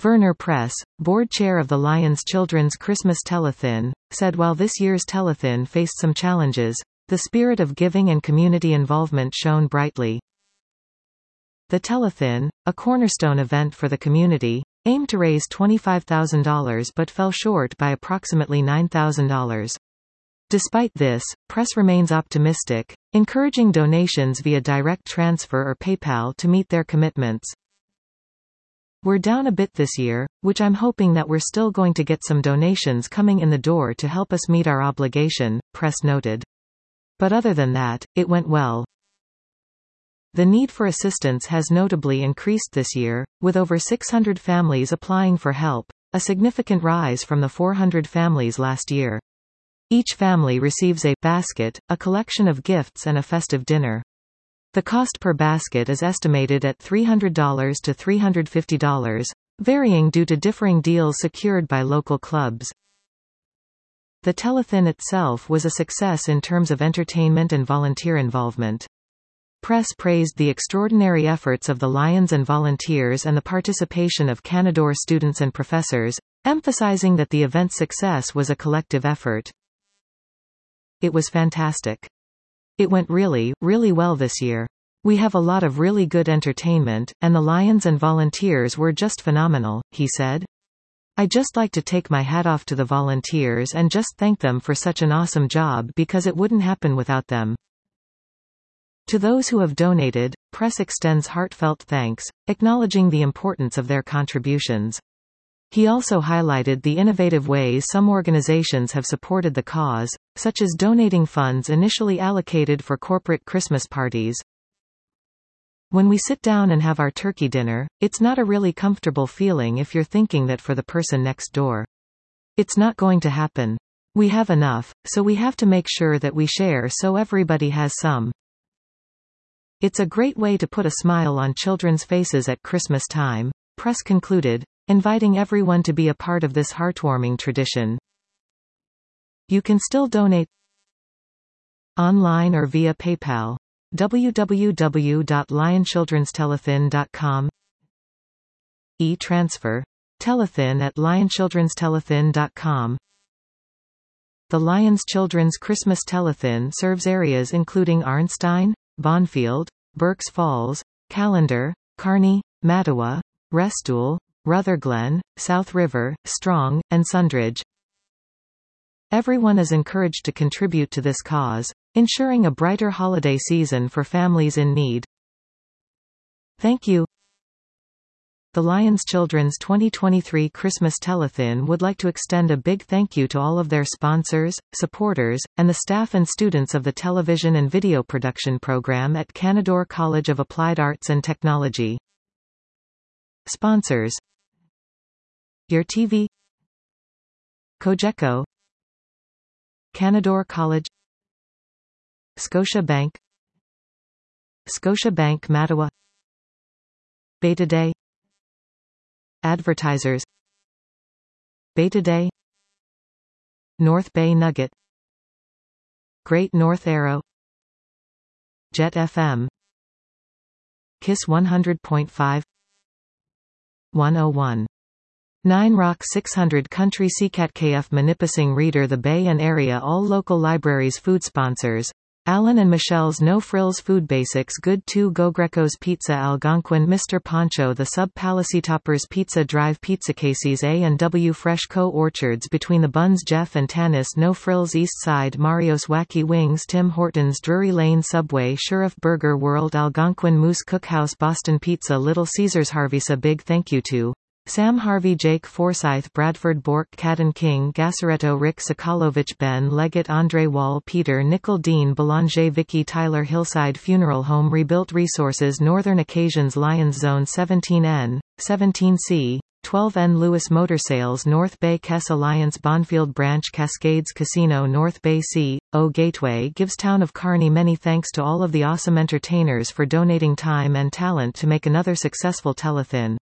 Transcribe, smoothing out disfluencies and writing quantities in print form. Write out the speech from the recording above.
Werner Press, board chair of the Lions Children's Christmas Telethon, said while this year's telethon faced some challenges, the spirit of giving and community involvement shone brightly. The telethon, a cornerstone event for the community, aimed to raise $25,000 but fell short by approximately $9,000. Despite this, Press remains optimistic, encouraging donations via direct transfer or PayPal to meet their commitments. We're down a bit this year, which I'm hoping that we're still going to get some donations coming in the door to help us meet our obligation, Press noted. But other than that, it went well. The need for assistance has notably increased this year, with over 600 families applying for help, a significant rise from the 400 families last year. Each family receives a basket, a collection of gifts and a festive dinner. The cost per basket is estimated at $300 to $350, varying due to differing deals secured by local clubs. The telethon itself was a success in terms of entertainment and volunteer involvement. Press praised the extraordinary efforts of the Lions and volunteers and the participation of Canadore students and professors, emphasizing that the event's success was a collective effort. It was fantastic. It went really, really well this year. We have a lot of really good entertainment, and the Lions and volunteers were just phenomenal, he said. I'd just like to take my hat off to the volunteers and just thank them for such an awesome job because it wouldn't happen without them. To those who have donated, Press extends heartfelt thanks, acknowledging the importance of their contributions. He also highlighted the innovative ways some organizations have supported the cause, such as donating funds initially allocated for corporate Christmas parties. When we sit down and have our turkey dinner, it's not a really comfortable feeling if you're thinking that for the person next door. It's not going to happen. We have enough, so we have to make sure that we share so everybody has some. It's a great way to put a smile on children's faces at Christmas time, Press concluded, inviting everyone to be a part of this heartwarming tradition. You can still donate online or via PayPal. www.lionchildrenstelethon.com E-transfer. Telethon@lionchildrenstelethon.com. The Lions Children's Christmas Telethon serves areas including Arnstein, Bonfield, Berks Falls, Callender, Kearney, Mattawa, Restoule, Rutherglen, South River, Strong, and Sundridge. Everyone is encouraged to contribute to this cause, ensuring a brighter holiday season for families in need. Thank you. The Lions Children's 2023 Christmas Telethon would like to extend a big thank you to all of their sponsors, supporters, and the staff and students of the television and video production program at Canadore College of Applied Arts and Technology. Sponsors: Your TV, Cogeco, Canadore College, Scotia Bank, Mattawa, Beta Day. Advertisers: Beta Day, North Bay Nugget, Great North Arrow, Jet FM, KISS 100.5, 101.9 Rock 600 Country CCAT KF Manipusing Reader The Bay and Area All local libraries Food sponsors: Alan and Michelle's No Frills Food Basics Good 2 Go Greco's Pizza Algonquin Mr. Poncho The Sub Palacitoppers Pizza Drive Pizza Casey's A&W Fresh Co Orchards Between the Buns Jeff and Tanis No Frills East Side Mario's Wacky Wings Tim Hortons Drury Lane Subway Sheriff Burger World Algonquin Moose Cookhouse Boston Pizza Little Caesars Harvey's. A big thank you to Sam Harvey Jake Forsyth Bradford Bork Cadden King Gassaretto Rick Sokolovic Ben Leggett Andre Wall Peter Nickel Dean Belanger Vicky Tyler Hillside Funeral Home Rebuilt Resources Northern Occasions Lions Zone 17N, 17C, 12N Lewis Motor Sales North Bay Kess Alliance Bonfield Branch Cascades Casino North Bay C.O. Gateway gives Town of Kearney. Many thanks to all of the awesome entertainers for donating time and talent to make another successful telethon.